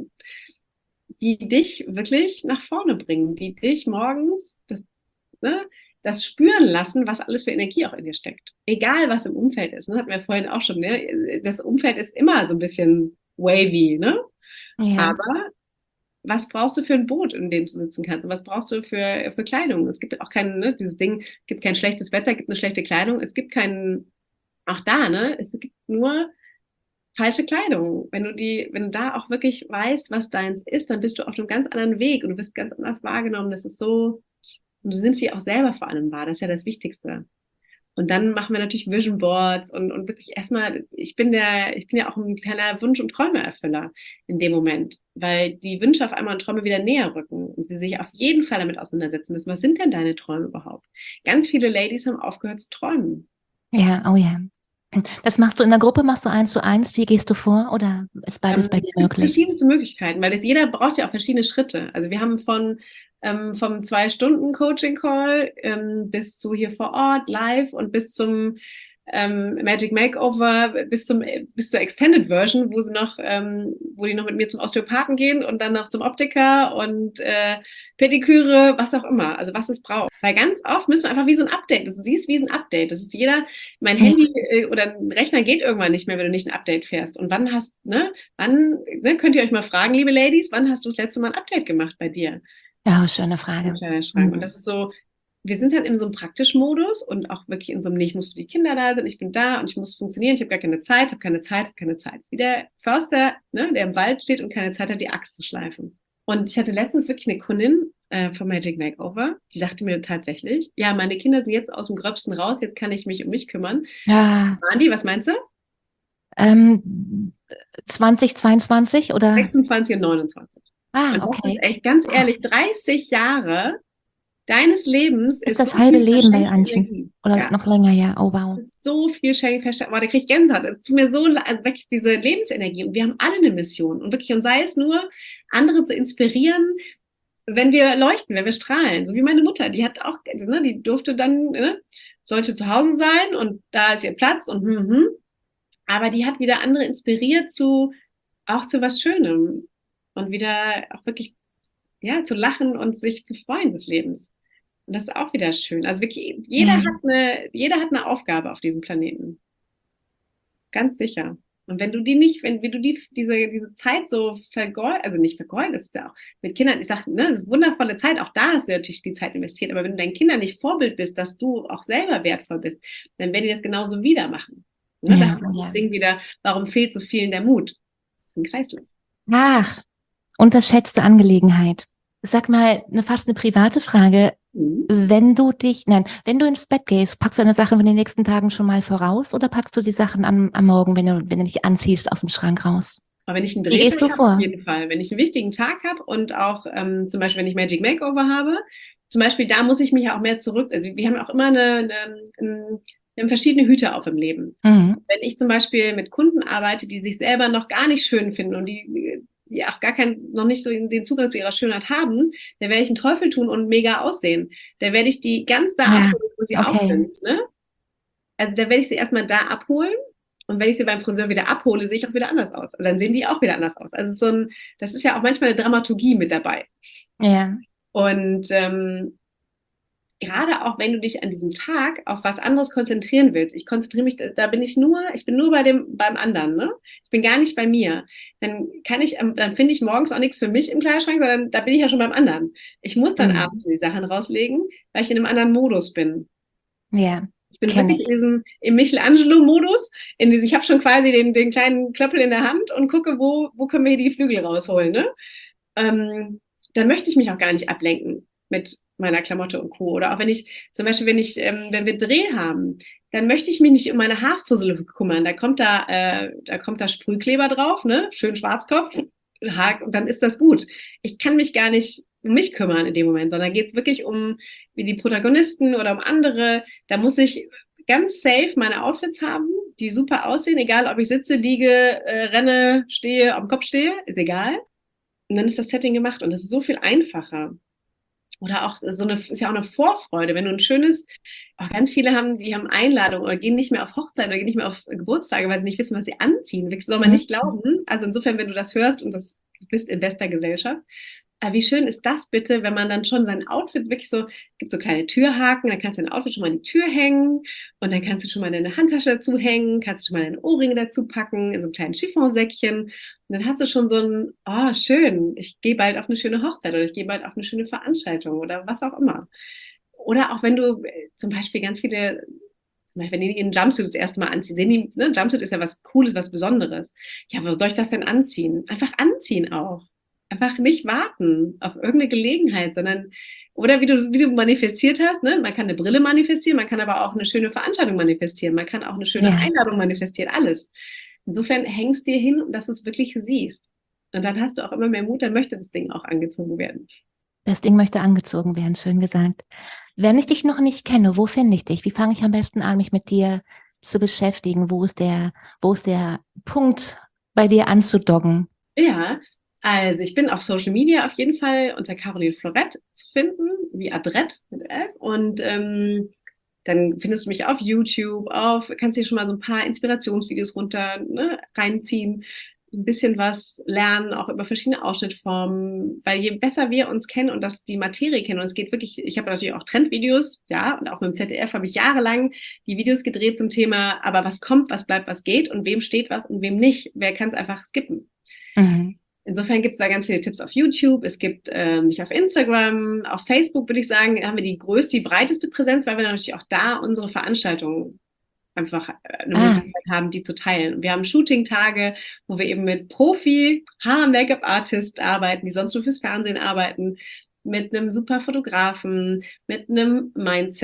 die dich wirklich nach vorne bringen, die dich morgens das, ne, das spüren lassen, was alles für Energie auch in dir steckt. Egal, was im Umfeld ist. Ne? Hatten wir vorhin auch schon, ne? Das Umfeld ist immer so ein bisschen wavy, ne? Ja. Aber was brauchst du für ein Boot, in dem du sitzen kannst? Und was brauchst du für, für Kleidung? Es gibt auch kein, ne, dieses Ding, es gibt kein schlechtes Wetter, es gibt eine schlechte Kleidung, es gibt keinen, auch da, ne, es gibt nur falsche Kleidung. Wenn du die, wenn du da auch wirklich weißt, was deins ist, dann bist du auf einem ganz anderen Weg und du wirst ganz anders wahrgenommen. Das ist so, und du nimmst sie auch selber vor allem wahr. Das ist ja das Wichtigste. Und dann machen wir natürlich Vision Boards und, und wirklich erstmal, ich bin der, ich bin ja auch ein kleiner Wunsch- und Träumeerfüller in dem Moment, weil die Wünsche auf einmal und Träume wieder näher rücken und sie sich auf jeden Fall damit auseinandersetzen müssen. Was sind denn deine Träume überhaupt? Ganz viele Ladies haben aufgehört zu träumen. Ja, oh ja. Das machst du in der Gruppe, machst du eins zu eins, wie gehst du vor oder ist beides ähm, bei dir möglich? Verschiedenste Möglichkeiten, weil das, jeder braucht ja auch verschiedene Schritte. Also wir haben von ähm, vom Zwei-Stunden-Coaching-Call ähm, bis zu hier vor Ort, live und bis zum ähm, Magic Makeover, bis zum bis zur Extended Version, wo sie noch, ähm, wo die noch mit mir zum Osteopathen gehen und dann noch zum Optiker und äh, Pediküre, was auch immer, also was es braucht. Weil ganz oft müssen wir einfach wie so ein Update, das siehst wie ein Update, das ist jeder, mein Handy äh, oder ein Rechner geht irgendwann nicht mehr, wenn du nicht ein Update fährst. Und wann hast, ne, wann, ne, könnt ihr euch mal fragen, liebe Ladies, wann hast du das letzte Mal ein Update gemacht bei dir? Ja, schöne Frage. Kleiner Schrank. Mhm. Und das ist so, wir sind halt in so einem praktischen Modus und auch wirklich in so einem, nee, ich muss für die Kinder da sein, ich bin da und ich muss funktionieren, ich habe gar keine Zeit, habe keine Zeit, habe keine Zeit. Wie der Förster, ne, der im Wald steht und keine Zeit hat, die Axt zu schleifen. Und ich hatte letztens wirklich eine Kundin äh, von Magic Makeover, die sagte mir tatsächlich, ja, meine Kinder sind jetzt aus dem Gröbsten raus, jetzt kann ich mich um mich kümmern. Ja. Andi, was meinst du? Ähm, zwanzig zweiundzwanzig oder? sechsundzwanzig und neunundzwanzig. Ah, Und das okay. ist echt, ganz ehrlich, dreißig Jahre deines Lebens Ist ist, das so halbe viel Leben bei verschenkte Anchen? Energie. Oder Ja. noch länger, ja. Oh, wow. Es ist so viel Schenken, Boah, da kriege ich Gänsehaut. Es tut mir so leid, also wirklich diese Lebensenergie. Und wir haben alle eine Mission. Und wirklich, und sei es nur, andere zu inspirieren, wenn wir leuchten, wenn wir strahlen. So wie meine Mutter, die hat auch, ne, die durfte dann, ne, sollte zu Hause sein und da ist ihr Platz und hm, hm. Aber die hat wieder andere inspiriert zu, auch zu was Schönem. Und wieder auch wirklich, ja, zu lachen und sich zu freuen des Lebens. Und das ist auch wieder schön. Also wirklich, jeder, Ja. hat eine, jeder hat eine Aufgabe auf diesem Planeten. Ganz sicher. Und wenn du die nicht, wenn, wenn du die, diese, diese Zeit so vergeudest, also nicht vergeudest, ist ja auch mit Kindern, ich sage, ne, das ist eine wundervolle Zeit, auch da hast du natürlich die Zeit investiert, aber wenn du deinen Kindern nicht Vorbild bist, dass du auch selber wertvoll bist, dann werden die das genauso wieder machen. Ne? Ja, Da ist das ja. Ding wieder, warum fehlt so vielen der Mut? Das ist ein Kreislauf. Ach, unterschätzte Angelegenheit. Sag mal, eine, fast eine private Frage. Mhm. Wenn du dich, nein, wenn du ins Bett gehst, packst du deine Sachen in den nächsten Tagen schon mal voraus oder packst du die Sachen am, am Morgen, wenn du, wenn du dich anziehst, aus dem Schrank raus? Aber wenn ich einen Wie gehst Drehtag du habe, vor? auf jeden Fall. Wenn ich einen wichtigen Tag habe und auch ähm, zum Beispiel, wenn ich Magic Makeover habe, zum Beispiel, da muss ich mich ja auch mehr zurück, also wir haben auch immer eine, eine, eine wir haben verschiedene Hüte auf im Leben. Mhm. Wenn ich zum Beispiel mit Kunden arbeite, die sich selber noch gar nicht schön finden und die, die auch gar keinen, noch nicht so den Zugang zu ihrer Schönheit haben, dann werde ich einen Teufel tun und mega aussehen. Dann werde ich die ganz da Ja, abholen, wo sie okay. auch sind. Ne? Also da werde ich sie erstmal da abholen Und wenn ich sie beim Friseur wieder abhole, sehe ich auch wieder anders aus. Und dann sehen die auch wieder anders aus. Also so ein, das ist ja auch manchmal eine Dramaturgie mit dabei. Ja. Und ähm, gerade auch wenn du dich an diesem Tag auf was anderes konzentrieren willst, ich konzentriere mich, da bin ich nur, ich bin nur bei dem, beim anderen, ne? Ich bin gar nicht bei mir. Dann kann ich, dann finde ich morgens auch nichts für mich im Kleiderschrank, sondern da bin ich ja schon beim anderen. Ich muss dann mhm. abends die Sachen rauslegen, weil ich in einem anderen Modus bin. Ja. Ich bin wirklich ich. in diesem im Michelangelo-Modus, in diesem, ich habe schon quasi den, den kleinen Klöppel in der Hand und gucke, wo, wo können wir hier die Flügel rausholen, ne? Ähm, dann möchte ich mich auch gar nicht ablenken mit meiner Klamotte und Co. Oder auch wenn ich, zum Beispiel, wenn ich, ähm, wenn wir Dreh haben, dann möchte ich mich nicht um meine Haarfussel kümmern. Da kommt da, äh, da kommt da Sprühkleber drauf, ne? Schön Schwarzkopf, Haar, und dann ist das gut. Ich kann mich gar nicht um mich kümmern in dem Moment, sondern geht es wirklich um wie die Protagonisten oder um andere. Da muss ich ganz safe meine Outfits haben, die super aussehen, egal ob ich sitze, liege, äh, renne, stehe, am Kopf stehe, ist egal. Und dann ist das Setting gemacht und das ist so viel einfacher. Oder auch so eine, ist ja auch eine Vorfreude, wenn du ein schönes, auch ganz viele haben, die haben Einladungen oder gehen nicht mehr auf Hochzeit oder gehen nicht mehr auf Geburtstage, weil sie nicht wissen, was sie anziehen. Das soll man nicht glauben. Also insofern, wenn du das hörst und das, du bist in bester Gesellschaft. Aber wie schön ist das bitte, wenn man dann schon sein Outfit wirklich so, es gibt so kleine Türhaken, dann kannst du dein Outfit schon mal in die Tür hängen und dann kannst du schon mal deine Handtasche dazu hängen, kannst du schon mal deine Ohrringe dazu packen, in so einem kleinen Chiffonsäckchen. Und dann hast du schon so ein, oh schön, ich gehe bald auf eine schöne Hochzeit oder ich gehe bald auf eine schöne Veranstaltung oder was auch immer. Oder auch wenn du zum Beispiel ganz viele, zum Beispiel wenn die ihren Jumpsuit das erste Mal anziehen, sehen die, ne, Jumpsuit ist ja was Cooles, was Besonderes. Ja, aber wo soll ich das denn anziehen? Einfach anziehen auch. Einfach nicht warten auf irgendeine Gelegenheit, sondern, oder wie du, wie du manifestiert hast, ne? Man kann eine Brille manifestieren, man kann aber auch eine schöne Veranstaltung manifestieren, man kann auch eine schöne ja. Einladung manifestieren, alles. Insofern hängst dir hin, dass du es wirklich siehst. Und dann hast du auch immer mehr Mut, dann möchte das Ding auch angezogen werden. Das Ding möchte angezogen werden, schön gesagt. Wenn ich dich noch nicht kenne, wo finde ich dich? Wie fange ich am besten an, mich mit dir zu beschäftigen? Wo ist der, wo ist der Punkt, bei dir anzudoggen? Ja, also ich bin auf Social Media auf jeden Fall unter Caroline Florett zu finden, wie Adrett mit F. Und ähm, dann findest du mich auf YouTube, auf, kannst dir schon mal so ein paar Inspirationsvideos runter, ne, reinziehen, ein bisschen was lernen, auch über verschiedene Ausschnittformen, weil je besser wir uns kennen und das die Materie kennen, und es geht wirklich, ich habe natürlich auch Trendvideos, ja, und auch mit dem Z D F habe ich jahrelang die Videos gedreht zum Thema, aber was kommt, was bleibt, was geht und wem steht was und wem nicht, wer kann es einfach skippen. Mhm. Insofern gibt es da ganz viele Tipps auf YouTube, es gibt äh, mich auf Instagram, auf Facebook würde ich sagen, haben wir die größte, die breiteste Präsenz, weil wir natürlich auch da unsere Veranstaltungen einfach eine ah. Möglichkeit haben, die zu teilen. Wir haben Shooting-Tage, wo wir eben mit Profi, Haar-Make-up-Artist arbeiten, die sonst nur fürs Fernsehen arbeiten, mit einem super Fotografen, mit einem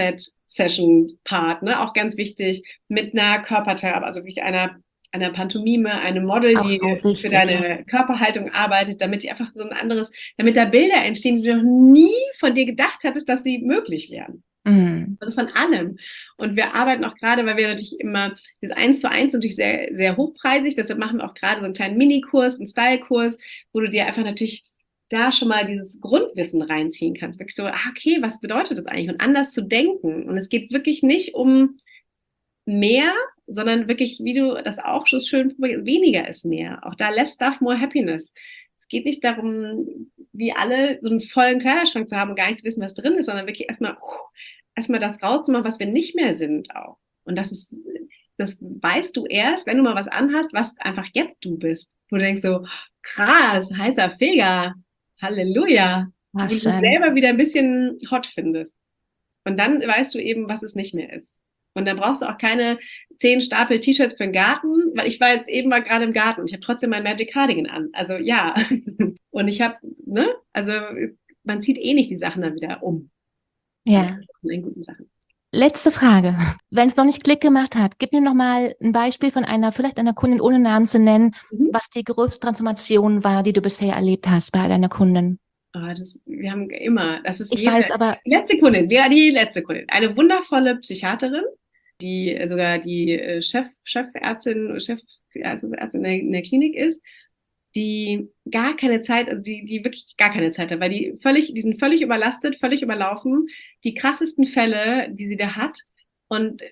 Mindset-Session-Part, ne, auch ganz wichtig, mit einer Körpertherapie, also wirklich einer einer Pantomime, einem Model, die so wichtig, für deine ja. Körperhaltung arbeitet, damit die einfach so ein anderes, damit da Bilder entstehen, die du noch nie von dir gedacht hattest, dass sie möglich wären. Mhm. Also von allem. Und wir arbeiten auch gerade, weil wir natürlich immer, das eins zu eins natürlich sehr, sehr hochpreisig, deshalb machen wir auch gerade so einen kleinen Minikurs, einen Style-Kurs, wo du dir einfach natürlich da schon mal dieses Grundwissen reinziehen kannst. Wirklich so, ah, okay, was bedeutet das eigentlich? Und anders zu denken. Und es geht wirklich nicht um mehr, sondern wirklich, wie du das auch schon schön, weniger ist mehr. Auch da less stuff, more happiness. Es geht nicht darum, wie alle so einen vollen Kleiderschrank zu haben und gar nicht zu wissen, was drin ist, sondern wirklich erstmal, uh, erstmal das rauszumachen, was wir nicht mehr sind auch. Und das ist, das weißt du erst, wenn du mal was anhast, was einfach jetzt du bist. Wo du denkst so, krass, heißer Feger, Halleluja. Ach, wo du dich selber wieder ein bisschen hot findest. Und dann weißt du eben, was es nicht mehr ist. Und dann brauchst du auch keine zehn Stapel T-Shirts für den Garten, weil ich war jetzt eben mal gerade im Garten und ich habe trotzdem mein Magic Cardigan an. Also ja. Und ich habe, ne, also man zieht eh nicht die Sachen dann wieder um. Ja. In guten Sachen. Letzte Frage. Wenn es noch nicht Klick gemacht hat, gib mir noch mal ein Beispiel von einer, vielleicht einer Kundin ohne Namen zu nennen, mhm. was die größte Transformation war, die du bisher erlebt hast bei deiner Kundin. Oh, das, wir haben immer, das ist ich jede, weiß, aber die letzte Kundin, ja, die letzte Kundin, eine wundervolle Psychiaterin, die sogar die Chef, Chefärztin, Chefärztin in der, in der Klinik ist, die gar keine Zeit, also die, die wirklich gar keine Zeit hat, weil die völlig, die sind völlig überlastet, völlig überlaufen, die krassesten Fälle, die sie da hat, und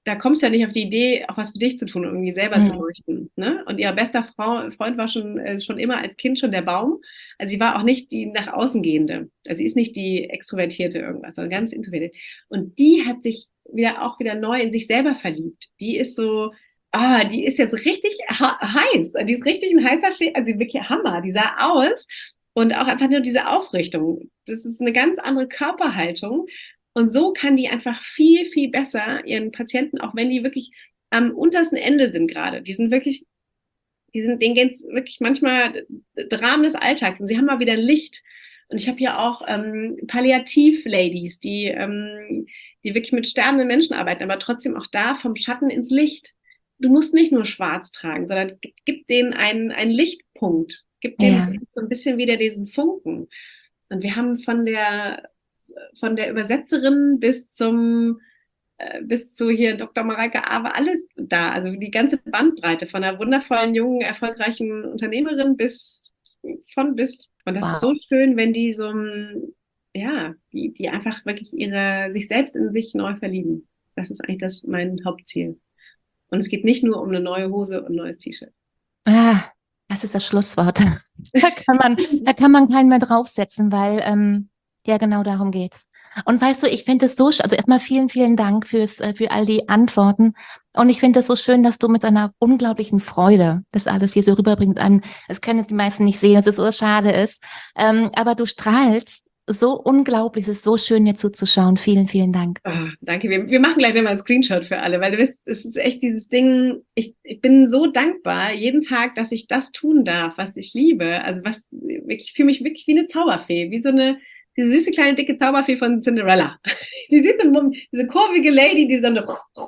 da kommst du ja nicht auf die Idee, auch was für dich zu tun, um irgendwie selber Mhm. zu leuchten. Ne? Und ihr bester Frau, Freund war schon, äh, schon immer als Kind schon der Baum. Also sie war auch nicht die nach außen gehende. Also sie ist nicht die extrovertierte irgendwas, sondern ganz introvertiert. Und die hat sich wieder auch wieder neu in sich selber verliebt. Die ist so, ah, die ist jetzt richtig heiß. Die ist richtig ein heißer Schwede, also wirklich Hammer. Die sah aus und auch einfach nur diese Aufrichtung. Das ist eine ganz andere Körperhaltung. Und so kann die einfach viel, viel besser ihren Patienten, auch wenn die wirklich am untersten Ende sind gerade, die sind wirklich, die sind, denen geht's wirklich manchmal Dramen des Alltags und sie haben mal wieder Licht. Und ich habe hier auch ähm, Palliativ-Ladies, die, ähm, die wirklich mit sterbenden Menschen arbeiten, aber trotzdem auch da vom Schatten ins Licht. Du musst nicht nur schwarz tragen, sondern gib denen einen, einen Lichtpunkt, gib denen ja. so ein bisschen wieder diesen Funken. Und wir haben von der von der Übersetzerin bis zum äh, bis zu hier Doktor Mareike Awe alles da, also die ganze Bandbreite von einer wundervollen, jungen, erfolgreichen Unternehmerin bis von bis. Und das wow. ist so schön, wenn die so, ja, die, die einfach wirklich ihre, sich selbst in sich neu verlieben. Das ist eigentlich das mein Hauptziel. Und es geht nicht nur um eine neue Hose und ein neues T-Shirt. Ah, das ist das Schlusswort. Da kann man, da kann man keinen mehr draufsetzen, weil ähm, ja, genau darum geht's. Und weißt du, ich finde es so, also erstmal vielen, vielen Dank fürs, für all die Antworten. Und ich finde es so schön, dass du mit einer unglaublichen Freude das alles hier so rüberbringst. Das können jetzt die meisten nicht sehen, dass es so schade ist. Ähm, aber du strahlst so unglaublich, es ist so schön, dir zuzuschauen. Vielen, vielen Dank. Oh, danke. Wir, wir machen gleich mal einen Screenshot für alle, weil du weißt, es ist echt dieses Ding, ich, ich bin so dankbar jeden Tag, dass ich das tun darf, was ich liebe. Also was, ich fühle mich wirklich wie eine Zauberfee, wie so eine diese süße kleine dicke Zauberfee von Cinderella. Die sieht so, diese kurvige Lady, die so eine,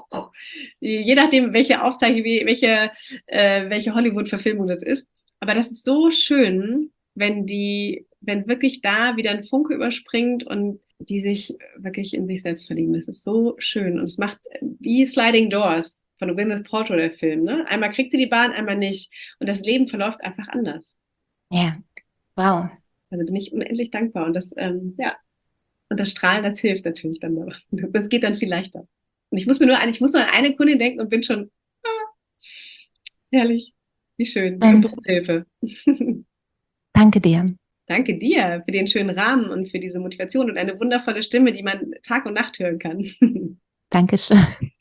je nachdem, welche Aufzeichnung, welche, äh, welche Hollywood-Verfilmung das ist. Aber das ist so schön, wenn die, wenn wirklich da wieder ein Funke überspringt und die sich wirklich in sich selbst verlieben. Das ist so schön. Und es macht wie Sliding Doors von Gwyneth Paltrow, der Film. Ne? Einmal kriegt sie die Bahn, einmal nicht. Und das Leben verläuft einfach anders. Ja, wow. Also bin ich unendlich dankbar. Und das, ähm, ja, und das Strahlen, das hilft natürlich dann dabei. Das geht dann viel leichter. Und ich muss mir nur an, ich muss nur an eine Kundin denken und bin schon, ah, herrlich, wie schön, die Impulshilfe. Danke dir. Danke dir für den schönen Rahmen und für diese Motivation und eine wundervolle Stimme, die man Tag und Nacht hören kann. Dankeschön.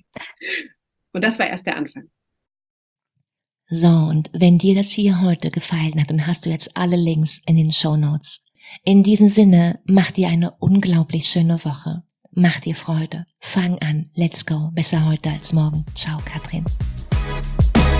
Und das war erst der Anfang. So, und wenn dir das hier heute gefallen hat, dann hast du jetzt alle Links in den Shownotes. In diesem Sinne, mach dir eine unglaublich schöne Woche. Mach dir Freude. Fang an. Let's go. Besser heute als morgen. Ciao, Katrin.